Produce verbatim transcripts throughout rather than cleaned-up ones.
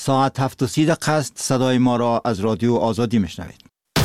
ساعت هفت و سی دقیقه است. صدای ما را از رادیو آزادی میشنوید.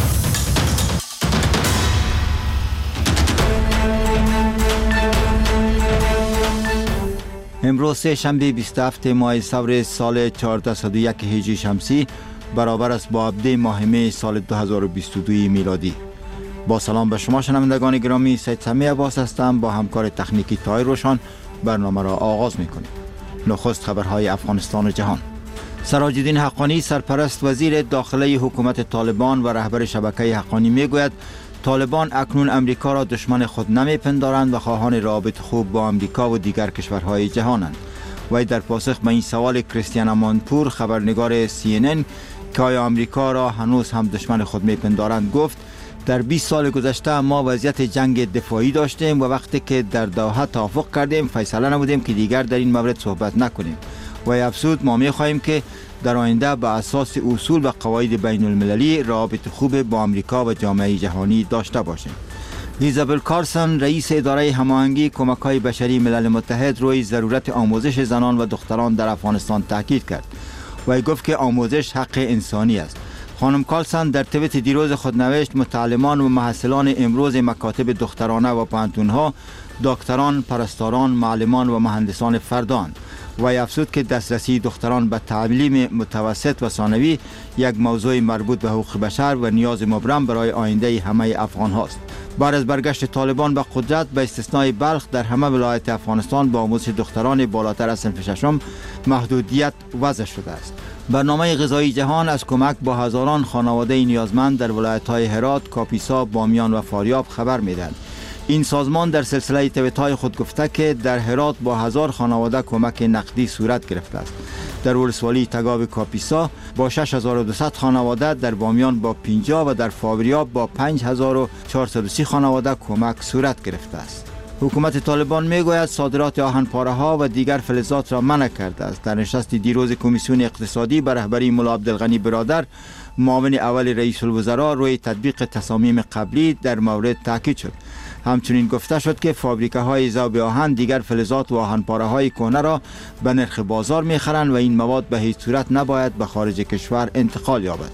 امروز سه شنبه بیست و هفتم ماه ثور سال چهارصد و یک هجری شمسی برابر است با هفدهم ماه می سال دو هزار و بیست و دو میلادی. با سلام به شما شنوندگان گرامی، سید سمی عباس هستم. با همکار تکنیکی طاهر روشن برنامه را آغاز میکنیم. نخست خبرهای افغانستان و جهان. سراج الدین حقانی سرپرست وزیر داخلی حکومت طالبان و رهبر شبکه حقانی میگوید طالبان اکنون امریکا را دشمن خود نمیپندارند و خواهان رابط خوب با امریکا و دیگر کشورهای جهانند. وی در پاسخ به این سوال کریستیان امانپور خبرنگار سی ان ان که آیا امریکا را هنوز هم دشمن خود میپندارند گفت در بیست سال گذشته ما وضعیت جنگ دفاعی داشتیم و وقتی که در دوحه توافق کردیم فیصله نمودیم که دیگر در این مورد صحبت نکنیم. و افزود ما می خواهیم که در آینده به اساس اصول و قواعد بین المللی رابط خوب با امریکا و جامعه جهانی داشته باشیم. ایزابل کارسون رئیس اداره هماهنگی کمک‌های بشری ملل متحد روی ضرورت آموزش زنان و دختران در افغانستان تاکید کرد و گفت که آموزش حق انسانی است. خانم کارسون در توییت دیروز خود نوشت متعلمان و محصلان امروز مکاتب دخترانه و پانتونها دکتران، پرستاران، معلمان و مهندسان فردان. و افزود که دسترسی دختران به تعلیم متوسط و ثانوی یک موضوع مربوط به حقوق بشر و نیاز مبرم برای آینده همه افغان هاست. بعد از برگشت طالبان به قدرت به استثنای بلخ در همه ولایت افغانستان با آموزش دختران بالاتر از صنف ششم محدودیت وضع شده است. برنامه غذایی جهان از کمک با هزاران خانواده نیازمند در ولایت‌های هرات، کاپیسا، بامیان و فاریاب خبر می‌دهد. این سازمان در سلسله توییت‌های خود گفته که در هرات با هزار خانواده کمک نقدی صورت گرفته است. در ولسوالی تگاو کاپیسا با شش هزار و دویست خانواده، در بامیان با پنجاه و در فاریاب با پنج هزار و چهارصد و سی خانواده کمک صورت گرفته است. حکومت طالبان میگوید صادرات آهن‌پاره ها و دیگر فلزات را منع کرده است. در نشست دیروز کمیسیون اقتصادی به رهبری ملا عبدالغنی برادر معاون اول رئیس الوزراء روی تطبیق تصامیم قبلی در مورد تاکید شد. همچنین گفته شد که فابریکه های ذوب آهن دیگر فلزات و آهن‌پاره های کهنه را به نرخ بازار می‌خرند و این مواد به هیچ صورت نباید به خارج کشور انتقال یابد.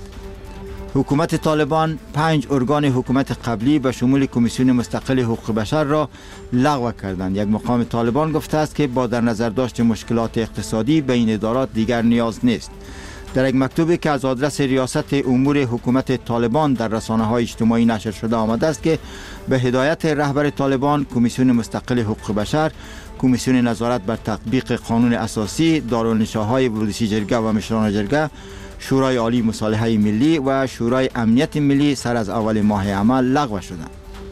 حکومت طالبان پنج ارگان حکومت قبلی به شمول کمیسیون مستقل حقوق بشر را لغو کردند. یک مقام طالبان گفته است که با در نظر داشت مشکلات اقتصادی به این ادارات دیگر نیاز نیست. در یک مکتوبی که از آدرس ریاست امور حکومت طالبان در رسانه‌های اجتماعی نشر شده آمده است که به هدایت رهبر طالبان کمیسیون مستقل حقوق بشر، کمیسیون نظارت بر تطبیق قانون اساسی، دارالنشاهای ولسی جرگه و مشران جرگه، شورای عالی مصالحه ملی و شورای امنیت ملی سر از اول ماه عمل لغو شدند.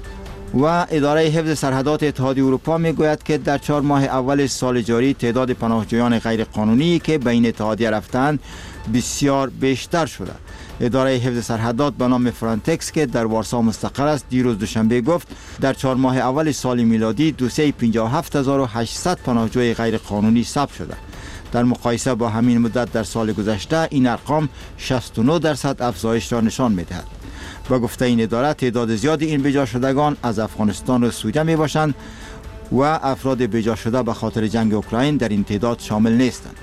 و اداره حفظ سرحدات اتحادیه اروپا میگوید که در چهار ماه اول سال جاری تعداد پناهجویان غیر قانونی که به این اتحادیه رفتند بسیار بیشتر شده. اداره حفظ سرحدات به نام فرانتکس که در وارسا مستقر است دیروز دوشنبه گفت در چهار ماه اول سال میلادی دویست و پنجاه و هفت هزار و هشتصد پناهجوی غیر قانونی ثبت شده. در مقایسه با همین مدت در سال گذشته این ارقام شصت و نه درصد افزایش را نشان می‌دهد. و گفته این اداره تعداد زیادی این بجا شدگان از افغانستان و سوریه می باشند و افراد بجا شده به خاطر جنگ اوکراین در این تعداد شامل نیستند.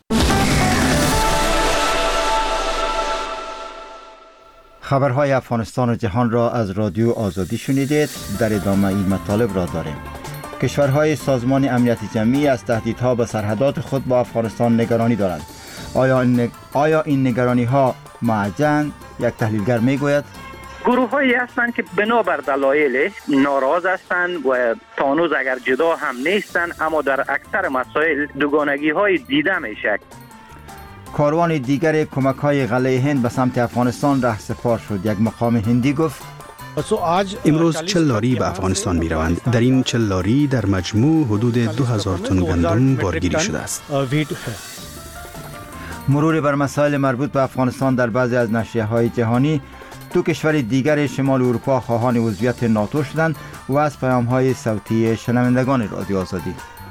خبرهای افغانستان و جهان را از رادیو آزادی شنیدید. در ادامه این مطالب را داریم. کشورهای سازمان امنیت جمعی از تهدیدها به سرحدات خود با افغانستان نگرانی دارند. آیا این, آیا این نگرانی ها معجن؟ یک تحلیلگر می گوید گروه هایی هستند که بنابر دلایل ناراض هستند و تانوز اگر جدا هم نیستند اما در اکثر مسائل دوگانگی های دیده میشه. کاروان دیگر کمک های قلعه هند به سمت افغانستان رهسپار شد. یک مقام هندی گفت امروز چل لاری به افغانستان می روند. در این چل لاری در مجموع حدود دو هزار تن گندم بارگیری شده است. مرور بر مسائل مربوط به افغانستان در بعضی از نشریه‌های جهانی، دو کشور دیگر شمال اروپا خواهان عضویت ناتو شدند و از پیام‌های صوتی شنوندگان رادیو آزادی.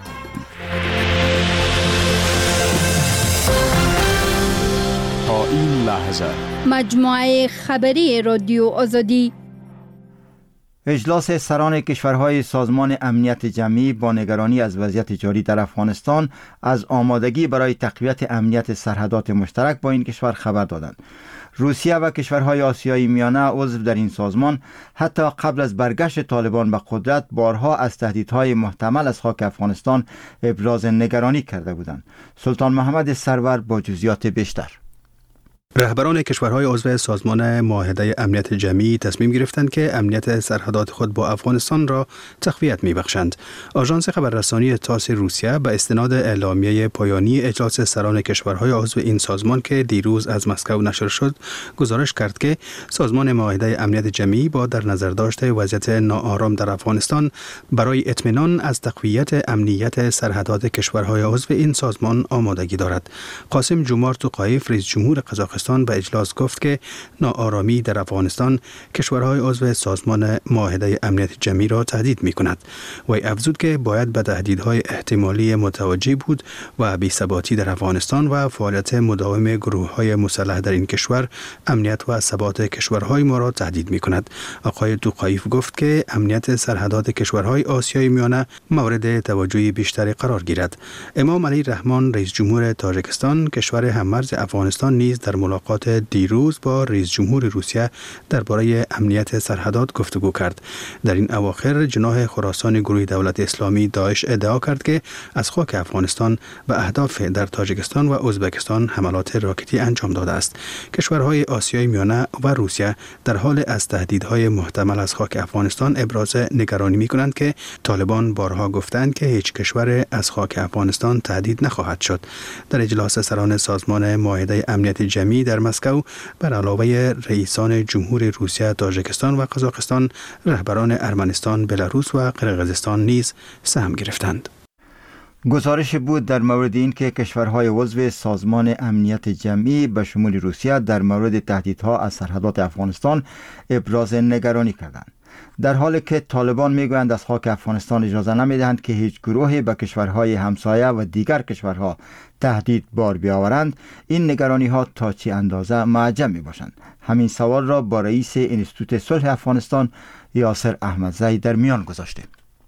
تا این لحظه مجموعه خبری رادیو آزادی اجلاس سران کشورهای سازمان امنیت جمعی با نگرانی از وضعیت جاری در افغانستان از آمادگی برای تقویت امنیت سرحدات مشترک با این کشور خبر دادند. روسیه و کشورهای آسیای میانه عضو در این سازمان حتی قبل از برگشت طالبان به قدرت بارها از تهدیدهای محتمل از خاک افغانستان ابراز نگرانی کرده بودند. سلطان محمد سرور با جزئیات بیشتر. رهبران کشورهای عضو سازمان معاهده امنیت جمعی تصمیم گرفتند که امنیت سرحدات خود با افغانستان را تقویت می‌بخشند. آژانس خبررسانی تاس روسیه به استناد اعلامیه پایانی اجلاس سران کشورهای عضو این سازمان که دیروز از مسکو نشر شد، گزارش کرد که سازمان معاهده امنیت جمعی با در نظر داشت وضعیت ناآرام در افغانستان برای اطمینان از تقویت امنیت سرحدات کشورهای عضو این سازمان آمادگی دارد. قاسم جومار توقایف رئیس جمهور قزاقستان به اجلاس گفت که ناآرامی در افغانستان کشورهای عضو سازمان معاهده امنیت جمعی را تهدید می کند. وی افزود که باید به تهدیدهای احتمالی متوجه بود و بی‌ثباتی در افغانستان و فعالیت مداوم گروه‌های مسلح در این کشور امنیت و ثبات کشورهای ما را تهدید می کند. آقای توقایف گفت که امنیت سرحدات کشورهای آسیای میانه مورد توجه بیشتری قرار گیرد. امام علی رحمان رئیس جمهور تاجیکستان کشور هممرز افغانستان نیز در ملاقات دیروز با رئیس جمهور روسیه درباره امنیت سرحدات گفتگو کرد. در این اواخر جناح خراسان گروه دولت اسلامی داعش ادعا کرد که از خاک افغانستان به اهداف در تاجیکستان و ازبکستان حملات راکتی انجام داده است. کشورهای آسیای میانه و روسیه در حال از تهدیدهای محتمل از خاک افغانستان ابراز نگرانی می کنند که طالبان بارها گفتند که هیچ کشور از خاک افغانستان تهدید نخواهد شد. در اجلاس سران سازمان معاهده امنیت جمعی در مسکو بر علاوه رئیسان جمهور روسیه، تاجیکستان و قزاقستان، رهبران ارمنستان، بلاروس و قرقیزستان نیز سهم گرفتند. گزارش بود در مورد این که کشورهای عضو سازمان امنیت جمعی به شمول روسیه در مورد تهدیدها از سرحدات افغانستان ابراز نگرانی کردند. در حالی که طالبان میگویند از خاک افغانستان اجازه نمیدهند که هیچ گروهی به کشورهای همسایه و دیگر کشورها تهدید بار بیاورند، این نگرانی ها تا چه اندازه معجم می باشند؟ همین سوال را با رئیس انستیتوت صلح افغانستان یاسر احمدزی در میان گذاشتیم.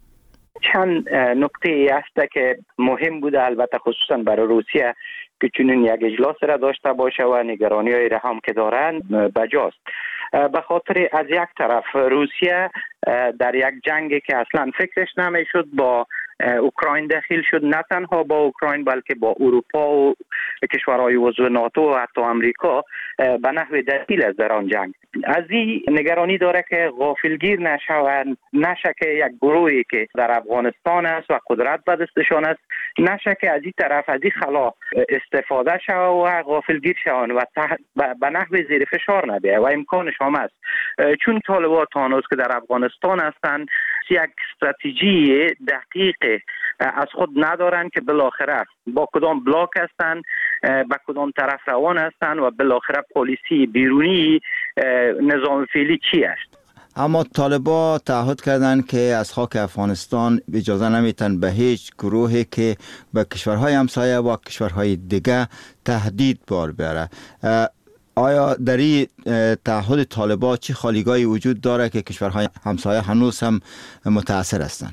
چند نکته ای است که مهم بوده، البته خصوصا برای روسیه که چنین یک اجلاس را داشته باشه و نگرانی های را هم که دارند بجاست. به خاطر از یک طرف روسیه در یک جنگی که اصلا فکرش نمیشد با اوکراین داخل شد، نه تنها با اوکراین بلکه با اروپا و کشورهای عضو ناتو و حتی امریکا به نحو دخیل از در آن جنگ. از این نگرانی داره که غافلگیر نشوند، نشه که یک گروهی که در افغانستان است و قدرت به دستشان است، نشه که از این طرف از این خلا استفاده شود و غافلگیر شوند و به نحو زیر فشار نبیه و امکانش هم است. چون طالبان تانوز که در افغانستان هستند یک استراتژی دقیق از خود ندارن که بالاخره با کدام بلاک هستن، با کدام طرف روان هستن و بالاخره پالیسی بیرونی نظام فعلی چی است. اما طالبان تعهد کردند که از خاک افغانستان اجازه نمیتن به هیچ گروهی که به کشورهای همسایه و کشورهای دیگه تهدید بار بیاره. آیا در این تعهد طالبان چه خالیگاهی وجود داره که کشورهای همسایه هنوز هم متاثر هستند؟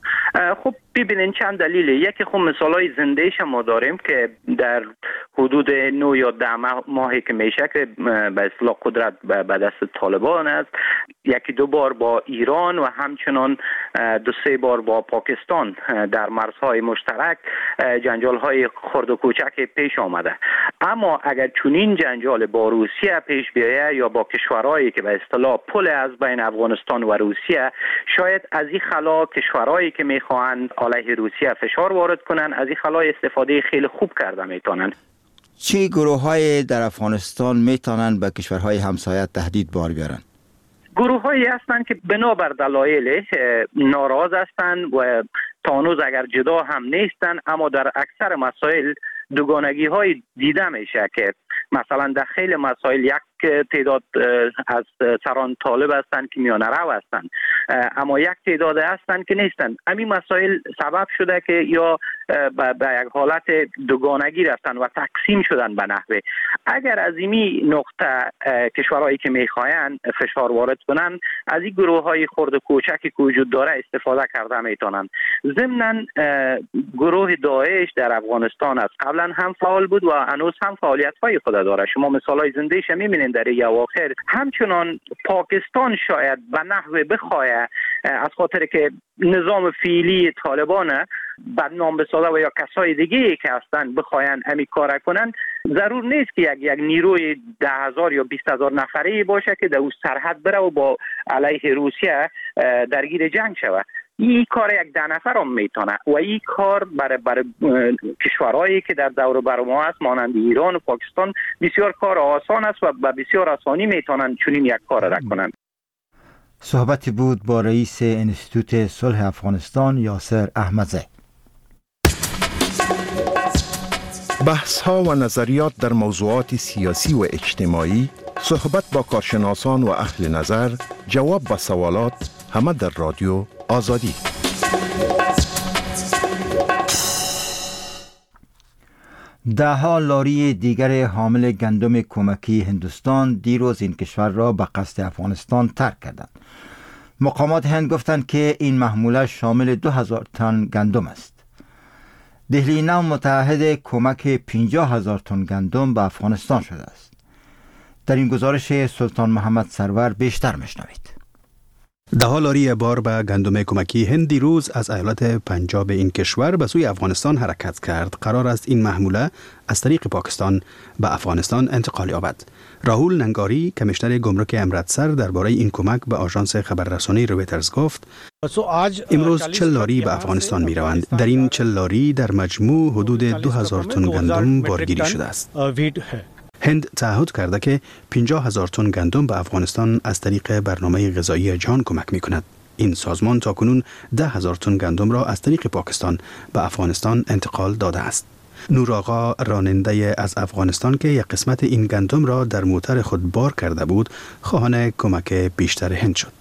خب ببینین چند دلیله. یکی خب مثالای زندهش ما داریم که در حدود نه یا ده ماهی که میشه که به اصطلاح قدرت به دست طالبان است، یکی دو بار با ایران و همچنان دو سه بار با پاکستان در مرزهای مشترک جنجال های خرد و کوچک پیش آمده. اما اگر چنین جنجال با روسیه پیش بیاید یا با کشورهایی که به اصطلاح پل از بین افغانستان و روسیه، شاید از این خلا کشورهایی که میخواهند علیه روسیه فشار وارد کنن از این خلا استفاده خیلی خوب کرده میتونن. چه گروه های در افغانستان میتونن به کشورهای همسایه تهدید بار بیارن؟ گروه هایی هستند که بنابر دلایل ناراض هستند و تانوز اگر جدا هم نیستن، اما در اکثر مسائل دوگانگی های دیده میشه که مثلا در خیلی مسائل یک تعداد از سران طالب هستند که میانه رو هستند اما یک تعداد هستند که نیستند. همین مسائل سبب شده که یا به یک حالت دوگانگی رفتن و تقسیم شدن به نحوه. اگر از این نقطه کشورهایی که میخواین فشار وارد کنن از این گروه های خرد و کوچکی که وجود داره استفاده کرده میتونن. ضمناً گروه داعش در افغانستان از قبلا هم فعال بود و هنوز هم فعالیت های خود داره. شما مثال های زندهش میبینید در این اواخر. همچنان پاکستان شاید به نحوه بخواه از خاطر که نظام فعلی طالبان بدنام بسازه و یا کسای دیگه که هستن بخواین امی کار کنن، ضرور نیست که یک یک نیروی ده هزار یا بیست هزار نفری باشه که در اون سرحد بره و با علیه روسیه درگیر جنگ شود. این کار یک ده نفر هم میتونه و این کار برای برای کشورهایی که در دور و بر ما هست مانند ایران و پاکستان بسیار کار آسان است و به بسیار آسانی میتونن چنین یک کار را کنند. صحبتی بود با رئیس انستیتوت صلح افغانستان یاسر احمدزی. بحث ها و نظریات در موضوعات سیاسی و اجتماعی، صحبت با کارشناسان و اهل نظر، جواب به سوالات، همه در رادیو آزادی. ده ها لاری دیگر حامل گندم کمکی هندوستان دیروز این کشور را به قصد افغانستان ترک کردند. مقامات هند گفتند که این محموله شامل دو هزار تن گندم است. دهلی نو متعهد کمک پنجاه هزار تن گندم به افغانستان شده است. در این گزارش سلطان محمد سرور بیشتر میشنوید. ده ها لاری بار به گندم کمکی هند دیروز از ایالت پنجاب این کشور به سوی افغانستان حرکت کرد. قرار است این محموله از طریق پاکستان به افغانستان انتقال یابد. راهول ننگاری کمیشنر گمرک امرتسر درباره این کمک به آژانس خبررسانی رویترز گفت: امروز چهل لاری به افغانستان می روند. در این چهل لاری در مجموع حدود دو هزار تن گندم بارگیری شده است. هند تعهد کرده که پنجاه هزار تن گندم به افغانستان از طریق برنامه غذایی جهان کمک می کند. این سازمان تاکنون ده هزار تن گندم را از طریق پاکستان به افغانستان انتقال داده است. نور آقا راننده از افغانستان که یک قسمت این گندم را در موتر خود بار کرده بود، خواهان کمک بیشتر هند شد.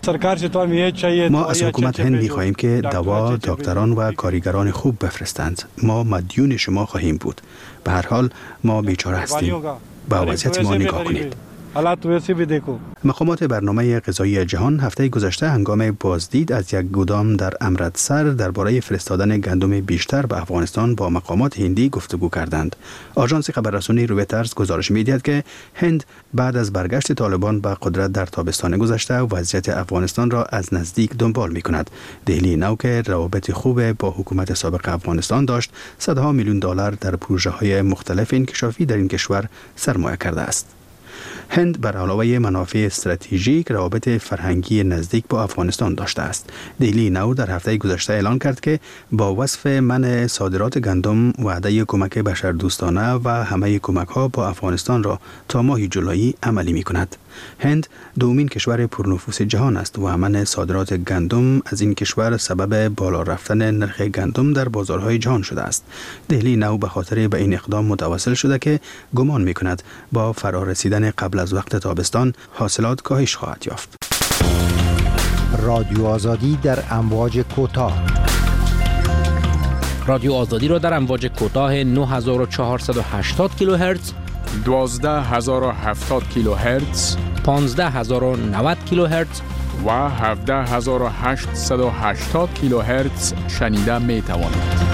ما از حکومت هند می خواهیم که دوا، دکتران و کارگران خوب بفرستند. ما مدیون شما خواهیم بود. به هر حال ما بیچاره هستیم. به وضعیت ما نگاه کنید. مقامات برنامه غذایی جهان هفته گذشته هنگام بازدید از یک گودام در امرتسر درباره فرستادن گندم بیشتر به افغانستان با مقامات هندی گفتگو کردند. آژانس خبررسانی رویترز گزارش می‌دهد که هند بعد از برگشت طالبان به قدرت در تابستان گذشته وضعیت افغانستان را از نزدیک دنبال می‌کند. دهلی نو که روابط خوب با حکومت سابق افغانستان داشت، صدها میلیون دلار در پروژه‌های مختلف انکشافی در این کشور سرمایه کرده است. هند بر علاوه منافع استراتژیک روابط فرهنگی نزدیک با افغانستان داشته است. دهلی نو در هفته گذشته اعلان کرد که با وصف منع صادرات گندم وعده کمک بشردوستانه و همه کمک‌ها با افغانستان را تا ماه جولای عملی می‌کند. هند دومین کشور پرنفوذ جهان است و منع صادرات گندم از این کشور سبب بالا رفتن نرخ گندم در بازارهای جهان شده است. دهلی نو به خاطر به این اقدام متوسل شده که گمان می‌کند با فرارسیدن قبل از وقت تابستان حاصلات کاهش خواهد یافت. رادیو آزادی در امواج کوتاه. رادیو آزادی را در امواج کوتاه نه هزار و چهارصد و هشتاد کیلوهرتز، دوازده هزار و هفتاد کیلوهرتز، پانزده هزار و نود کیلوهرتز و هفده هزار و هشتصد و هشتاد کیلوهرتز شنیده می توانید.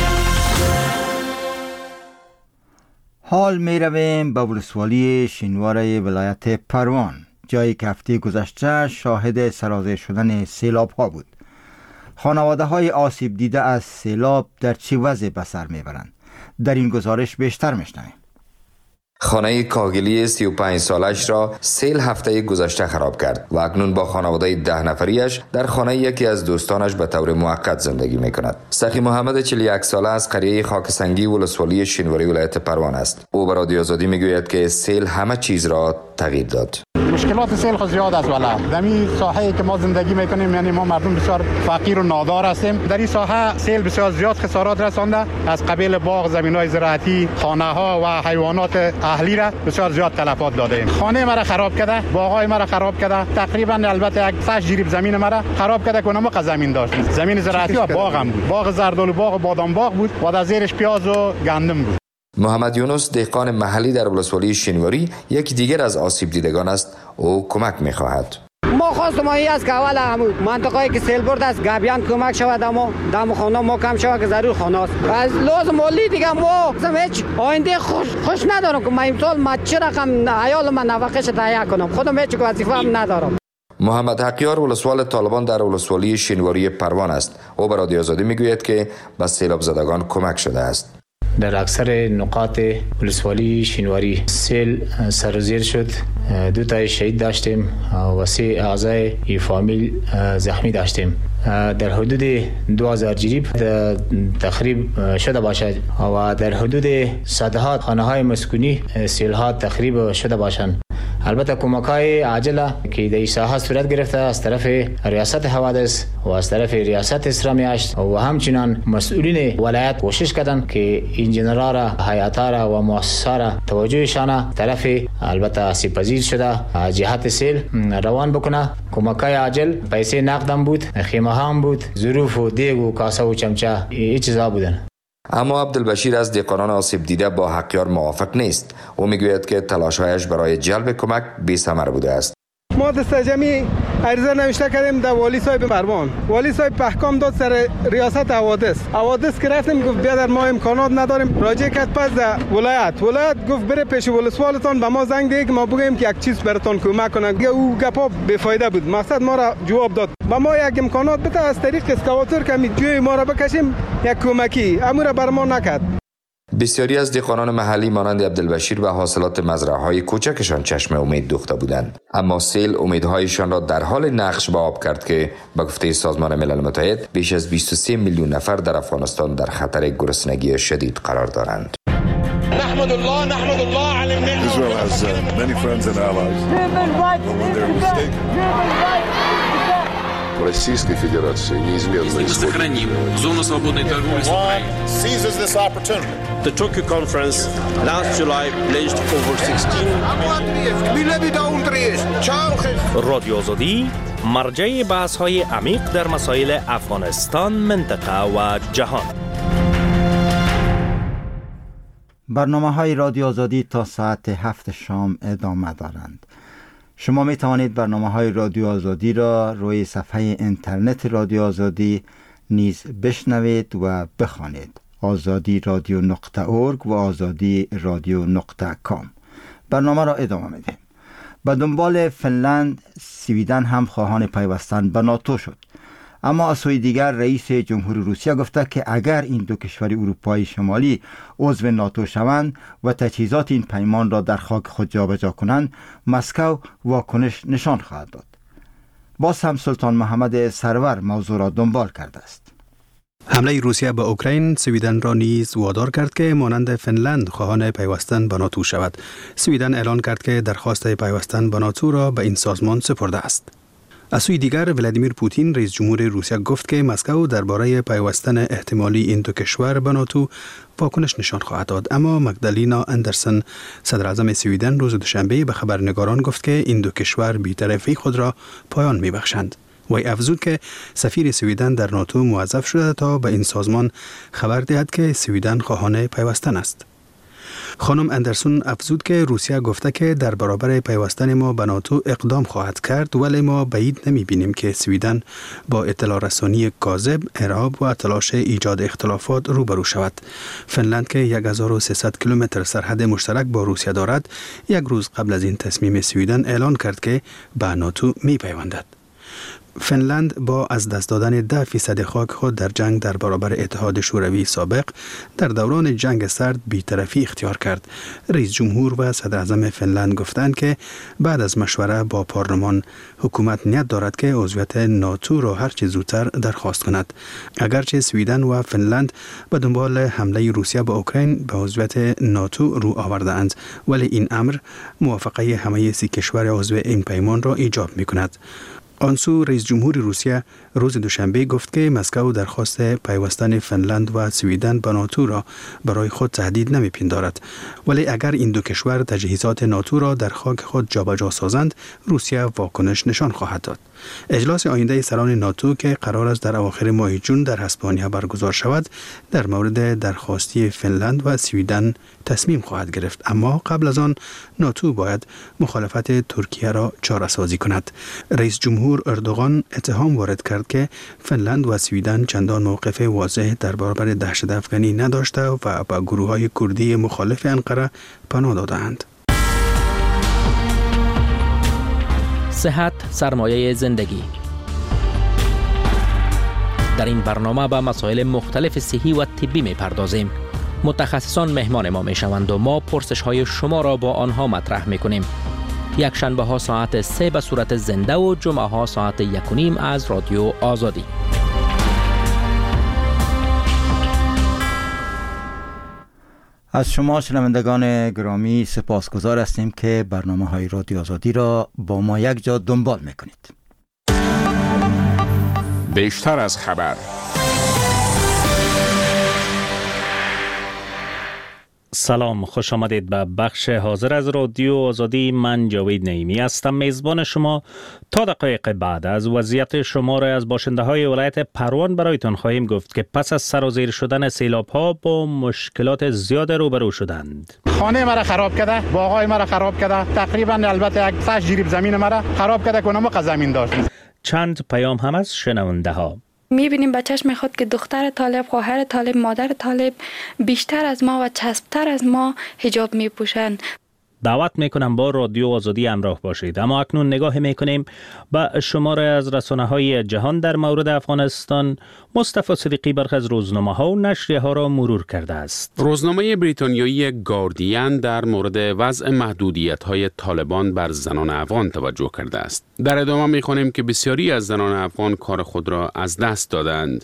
حال می رویم به ولسوالی شینوار ولایت پروان، جایی که هفته گذشته شاهد سرازیر شدن سیلاب ها بود. خانواده های آسیب دیده از سیلاب در چه وضع به سر می برند؟ در این گزارش بیشتر می شنویم. خانه کاگلی سی و پنج سالش را سیل هفته گذشته خراب کرد و اکنون با خانواده ده نفریش در خانه یکی از دوستانش به طور موقت زندگی می کند. سخی محمد چهل و یک ساله از قریه خاکسنگی ولسوالی شینواری ولایت پروان است. او به رادیو آزادی می گوید که سیل همه چیز را تغییر داد. مشکلات سیل خود زیاد است. ولی در این ساحه‌ای که ما زندگی میکنیم یعنی ما مردم بسیار فقیر و نادار هستیم. در این ساحه سیل بسیار زیاد خسارات رسانده، از قبیل باغ، زمین‌های زراعتی، خانه‌ها و حیوانات اهلی را بسیار زیاد تلفات داده ایم. خانه مرا خراب کرده، باغ‌های مرا خراب کرده. تقریبا البته یک صد جریب زمین مرا خراب کرده که ما زمین داشتیم. زمین زراعتی و باغ هم بود. باغ زردالو باغ و بادام باغ بود و در زیرش پیاز و گندم بود. محمد یونس دهقان محلی در ولسوالی شینواری یکی دیگر از آسیب دیدگان است. او کمک می‌خواهد. ما خواستم این است که اول همون منطقه‌ای که سیل برد است گابیان کمک شود، اما دم خانه ما کم شود که ضرور خانه است. از لازم مالی دیگه ما هیچ آینده خوش خوش ندارم که من امسال ما چه رقم عیال من نفقه‌اش تهیه کنم. خودم هیچ وظیفه هم ندارم. محمد حقیار ولسوال طالبان در ولسوالی شینواری پروان است. او به رادیو آزادی میگوید که به سیلاب زدگان کمک شده است. در اکثر نقاط ولسوالی شینواری سیل سر و زیر شد. دو تا شهید داشتیم و سه اعضای فامیل زخمی داشتیم. در حدود دو هزار جریب تخریب شده باشد و در حدود صدها خانه های مسکونی سیل ها تخریب شده باشند. البته کمک‌های عاجله که در این ساحه صورت گرفته از طرف ریاست حوادث و از طرف ریاست اسلامی هشت و همچنان مسئولین ولایت کوشش کردند که انجینرها را، هیئت‌ها را و مؤسسات را توجهشان طرف البته آسیب‌پذیر شده جهت سیل روان بکنه. کمک‌های عاجل پیسه نقدم بود، خیمه هم بود، ظروف و دیگ و کاسه و چمچه این چیزا بودن. اما عبدالبشیر از دهقانان آسیب دیده با حقیار موافق نیست. او میگوید که تلاش‌هایش برای جلب کمک بی‌ثمر بوده است. ما دست جمعی عریضه نوشته کردیم در والی صاحب پروان. والی صاحب احکام داد سر ریاست حوادث. حوادث که رفتیم گفت بیادر ما امکانات نداریم. راجع کرد پس در ولایت. ولایت گفت بره پیش ولسوالتان به ما زنگ ده که ما بگیم که یک چیز براتون کمک کنه. او گپا بی‌فایده بود. مقصد ما را جواب داد. با ما یک امکانات بده از طریق اسکواتور که می جوی ما را بکشیم یک کمکی. امور بر ما نکرد. بسیاری از دهقانان محلی مانند عبدالبشیر به حاصلات مزرعه‌های کوچکشان چشم امید دوخته بودند، اما سیل امیدهایشان را در حال نقش به آب کرد که به گفته سازمان ملل متحد بیش از بیست و سه میلیون نفر در افغانستان در خطر گرسنگی شدید قرار دارند. نحمد الله نحمد الله على النعمة. Israel has uh, many friends and allies. Российской Федерации неизменно сохраним зону свободной торговли с Украиной. Seizes this opportunity. The Tokyo conference last July pledged over sixteen رادیو آزادی مرجع بحث‌های عمیق در مسائل افغانستان، منطقه و جهان. برنامه‌های رادیو آزادی تا ساعت هفت شام ادامه دارند. شما می توانید برنامه‌های رادیو آزادی را روی صفحه اینترنت رادیو آزادی نیز بشنوید و بخوانید. آزادی رادیو نقطه اورگ و آزادی رادیو نقطه کام. برنامه را ادامه میدیم. به دنبال فنلند، سویدن هم خواهان پیوستن به ناتو شد. اما از سوی دیگر رئیس جمهور روسیه گفته که اگر این دو کشور اروپای شمالی عضو ناتو شوند و تجهیزات این پیمان را در خاک خود جابجا کنند، مسکو واکنش نشان خواهد داد. باز هم سلطان محمد سرور موضوع را دنبال کرده است. حمله روسیه به اوکراین سویدن را نیز وادار کرد که مانند فنلند خواهان پیوستن به ناتو شود. سویدن اعلان کرد که درخواست پیوستن به ناتو را به این سازمان سپرده است. از سوی دیگر ولادیمیر پوتین رئیس جمهور روسیه گفت که مسکو درباره پیوستن احتمالی این دو کشور به ناتو واکنش نشان خواهد داد. اما مگدالینا اندرسن صدر اعظم سویدن روز دوشنبه به خبرنگاران گفت که این دو کشور بی‌طرفی خود را پایان می‌بخشند. وی افزود که سفیر سویدن در ناتو موظف شده تا به این سازمان خبر دهد که سویدن خواهان پیوستن است. خانم اندرسون افزود که روسیه گفته که در برابر پیوستن ما به ناتو اقدام خواهد کرد، ولی ما بعید نمی بینیم که سویدن با اطلاع رسانی کاذب، ارهاب و تلاش ایجاد اختلافات روبرو شود. فنلند که هزار و سیصد کیلومتر سرحد مشترک با روسیه دارد، یک روز قبل از این تصمیم سویدن اعلان کرد که به ناتو می پیوندد. فنلند با از دست دادن ده فیصد خاک خود در جنگ در برابر اتحاد شوروی سابق در دوران جنگ سرد بی‌طرفی اختیار کرد. رئیس جمهور و صدر اعظم فنلند گفتند که بعد از مشوره با پارلمان حکومت نیت دارد که عضویت ناتو را هر چه زودتر درخواست کند. اگرچه سویدن و فنلند به دنبال حمله روسیه به اوکراین به عضویت ناتو رو آورده‌اند، ولی این امر موافقه همه سی کشور عضو این پیمان را ایجاب می‌کند. آنسو رئیس جمهور روسیه روز دوشنبه گفت که مسکو درخواست پیوستن فنلند و سویدن به ناتو را برای خود تهدید نمی‌پندارد، ولی اگر این دو کشور تجهیزات ناتو را در خاک خود جابجا سازند، روسیه واکنش نشان خواهد داد. اجلاس آینده سران ناتو که قرار است در اواخر ماه جون در اسپانیا برگزار شود، در مورد درخواستی فنلند و سویدن تصمیم خواهد گرفت، اما قبل از آن ناتو باید مخالفت ترکیه را چاره‌سازی کند. رئیس جمهور اردوغان اتهام وارد کرد که فنلند و سویدن چندان موقف واضح در برابر دهشت افغانی نداشته و به گروه‌های کردی مخالف انقره پناه داده‌اند. صحت سرمایه زندگی. در این برنامه به مسائل مختلف صحی و طبی می پردازیم. متخصصان مهمان ما می شوند و ما پرسش های شما را با آنها مطرح می کنیم. یک شنبه ها ساعت سه به صورت زنده و جمعه ها ساعت یک و نیم از رادیو آزادی. از شما شنوندگان گرامی سپاسگزار هستیم که برنامه های رادیو آزادی را با ما یک جا دنبال میکنید. بیشتر از خبر. سلام، خوش آمدید به بخش حاضر از رادیو آزادی. من جاوید نعیمی هستم، میزبان شما. تا دقایق بعد از وضعیت شمار از باشنده های ولایت پروان برایتان خواهیم گفت که پس از سرازیر شدن سیلاب ها با مشکلات زیاد روبرو شدند. خانه مرا خراب کرده، باغای مرا خراب کرده، تقریبا البته یک صد جریب زمین مرا خراب کرده که اونم زمین داشت. چند پیام هم از شنونده ها. میبینیم بچهش میخواد که دختر طالب، خواهر طالب، مادر طالب بیشتر از ما و چسبتر از ما حجاب میپوشن. دعوت میکنم با رادیو آزادی همراه باشید. اما اکنون نگاه میکنیم به شماره از رسانه‌های جهان در مورد افغانستان. مصطفی صدیقی برخی از روزنامه‌ها و نشریه‌ها را مرور کرده است. روزنامه بریتانیایی گاردین در مورد وضع محدودیت‌های طالبان بر زنان افغان توجه کرده است. در ادامه می‌خوانیم که بسیاری از زنان افغان کار خود را از دست دادند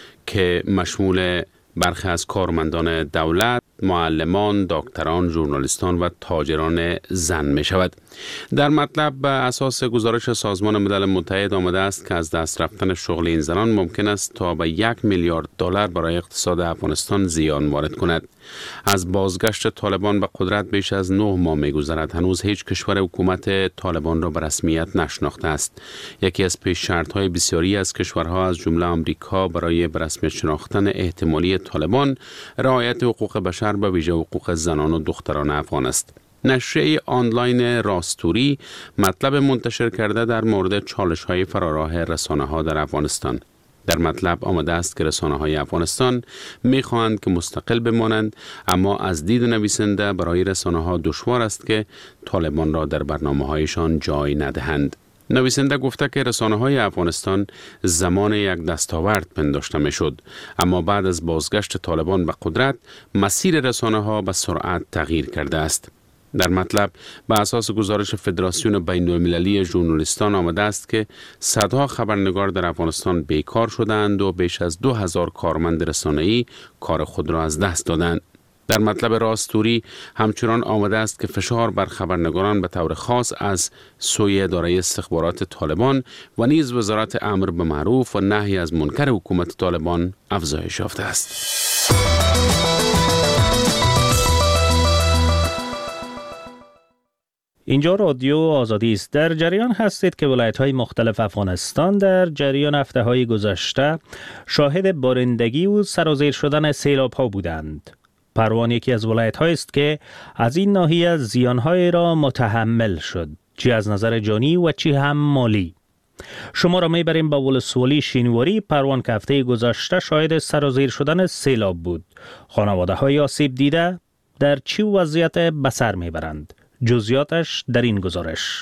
که مشمول برخی از کارمندان دولت، معلمان، دکتران، ژورنالیستان و تاجران زن می شود. در مطلب به اساس گزارش سازمان ملل متحد آمده است که از دست رفتن شغل این زنان ممکن است تا به یک میلیارد دلار برای اقتصاد افغانستان زیان وارد کند. از بازگشت طالبان به قدرت بیش از نه ماه می گذرد. هنوز هیچ کشور حکومت طالبان را به رسمیت نشناخته است. یکی از پیش شرط های بسیاری از کشورها از جمله آمریکا برای به رسمیت شناختن احتمالی طالبان رعایت حقوق بشر به ویژه حقوق زنان و دختران افغان است. نشریه آنلاین راستوری مطلب منتشر کرده در مورد چالش‌های فراراه رسانه‌ها در افغانستان. در مطلب آمده است که رسانه‌های افغانستان می‌خواهند که مستقل بمانند، اما از دید نویسنده برای رسانه‌ها دشوار است که طالبان را در برنامه‌هایشان جای ندهند. نویسنده گفته که رسانه‌های افغانستان زمان یک دستاورد پنداشته می‌شد، اما بعد از بازگشت طالبان به قدرت مسیر رسانه‌ها به سرعت تغییر کرده است. در مطلب به اساس گزارش فدراسیون بین‌المللی ژورنالیستان آمده است که صدها خبرنگار در افغانستان بیکار شدند و بیش از دو هزار کارمند رسانه‌ای کار خود را از دست دادند. در مطلب راستوری همچنان آمده است که فشار بر خبرنگاران به طور خاص از سوی اداره استخبارات طالبان و نیز وزارت امر به معروف و نهی از منکر حکومت طالبان افزایش یافته است. اینجا رادیو آزادی است. در جریان هستید که ولایت‌های مختلف افغانستان در جریان هفته‌های گذشته شاهد بارندگی و سرازیر شدن سیلاب‌ها بودند. پروان یکی از ولایت‌هایی است که از این ناحیه زیان‌های را متحمل شد، چی از نظر جانی و چی هم مالی. شما را میبریم به ولسوالی شینواری پروان که هفته گذشته شاهد سرازیر شدن سیلاب بود. خانواده‌های آسیب دیده در چی وضعیت به سر میبرند؟ جزئیاتش در این گزارش.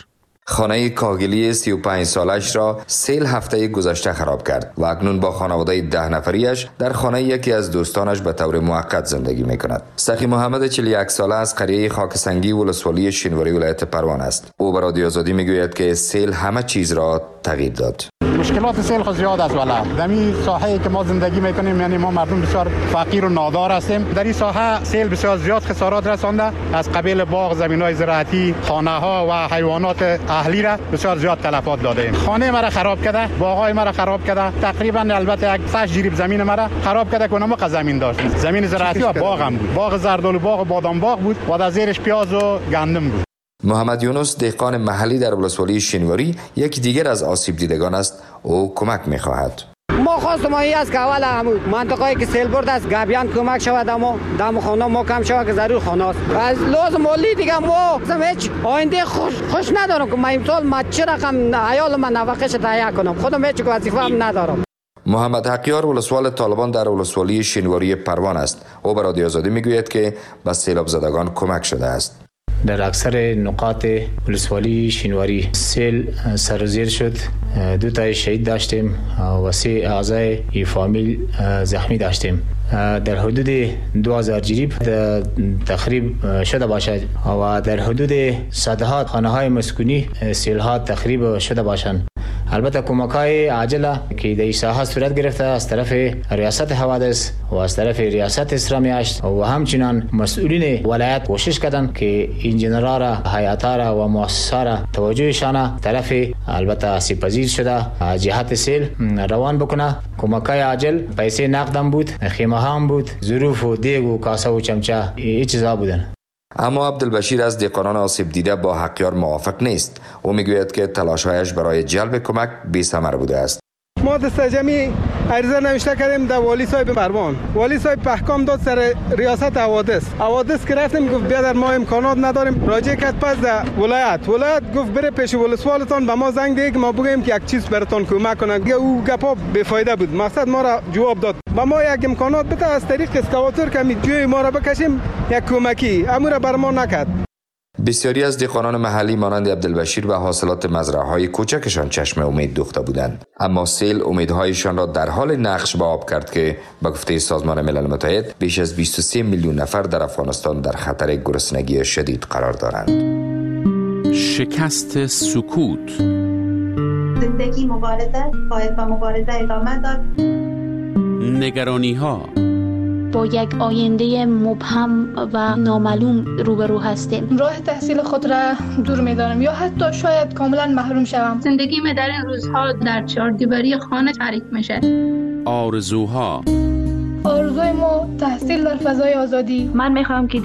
خانه کاگلی سی و پنج سالش را سیل هفته گذشته خراب کرد و اکنون با خانواده ده نفریش در خانه یکی از دوستانش به طور موقت زندگی می کند. سخی محمد چهل و یک ساله از قریه خاکسنگی ولسوالی شینواری ولایت پروان است. او به رادیو آزادی می گوید که سیل همه چیز را تغییر داد. مشکلات سیل خود زیاد است والا. در این ساحه که ما زندگی میکنیم یعنی ما مردم بسیار فقیر و نادار هستیم. در این ساحه سیل بسیار زیاد خسارات رسانده، از قبیل باغ، زمین‌های زراعتی، خانه‌ها و حیوانات اهلی را بسیار زیاد تلفات داده ایم. خانه مرا خراب کرده، باغ‌های مرا خراب کرده. تقریبا البته یک صد جریب زمین مرا خراب کرده که اونم زمین داشت. زمین زراعتی و باغ هم بود. باغ زردالو باغ و بادام باغ بود و در زیرش پیاز و گندم بود. محمد یونس دهقان محلی در ولسوالی شینواری یکی دیگر از آسیب دیدگان است. او کمک می‌خواهد. ما خواستم این است که اول همون منطقه‌ای که سیل برد است گابیان کمک شود، اما دم خانه ما کم شود که ضرور خانه است. از لازم مالی دیگه ما هیچ آینده خوش خوش ندارم که ما امسال ما چه رقم عیال من نفقه‌اش تهیه کنم. خودم هیچ وظیفه هم ندارم. محمد حقیار ولسوال طالبان در ولسوالی شینواری پروان است. او به رادیو آزادی میگوید که به سیلاب زدگان کمک شده است. در اکثر نقاط ولسوالی شینواری سیل سر و زیر شد. دو تا شهید داشتیم و سه اعضای ای فامیل زخمی داشتیم. در حدود دو هزار جریب تخریب شده باشد و در حدود صدها خانه های مسکونی سیل ها تخریب شده باشند. البته کمک‌های عاجله که در این ساحه صورت گرفته از طرف ریاست حوادث و از طرف ریاست اسلامی هشت و همچنان مسئولین ولایت کوشش کردند که انجینرها را، هیئت‌ها را و مؤسسات را توجهشان طرف البته آسیب پذیر شده جهت سیل روان بکنه. کمک‌های عاجل پیسه نقدم بود، خیمه هم بود، ظروف و دیگ و کاسه و چمچه این چیزا بودن. اما عبدالبشیر از دهقانان آسیب دیده با حقیار موافق نیست. او میگوید که تلاش‌هایش برای جلب کمک بی‌ثمر بوده است. ما دست جمعی عریضه نوشته کردیم در والی صاحب پروان. والی صاحب احکام داد سر ریاست حوادث. حوادث که رفتیم گفت بیا در ما امکانات نداریم. راجع کرد پس در ولایت. ولایت گفت بره پیش ولسوالتان به ما زنگ ده که ما بگیم که یک چیز براتون کمک کنن. او گپا بی‌فایده بود. مقصد ما را جواب داد. با ما یک امکانات بده از طریق اسکواتور که می جوی ما را بکشیم یک کمکی. امور بر ما نکرد. بسیاری از دهقانان محلی مانند عبدالبشیر به حاصلات مزرعه‌های کوچکشان چشم امید دوخته بودند، اما سیل امیدهایشان را در حال نقش به آب کرد که به گفته سازمان ملل متحد بیش از بیست و سه میلیون نفر در افغانستان در خطر گرسنگی شدید قرار دارند. شکست سکوت. زندگی مبارزه، باید با مبارزه ادامه داد. نگرانی ها. با یک آینده مبهم و نامعلوم روبرو هستیم. راه تحصیل خود را دور می‌دارم یا حتی شاید کاملا محروم شوم. زندگی من در این روزها در چهار دیواری خانه تعریف میشه. آرزوها. آرزوی ما تحصیل در فضای آزادی. من می‌خوام که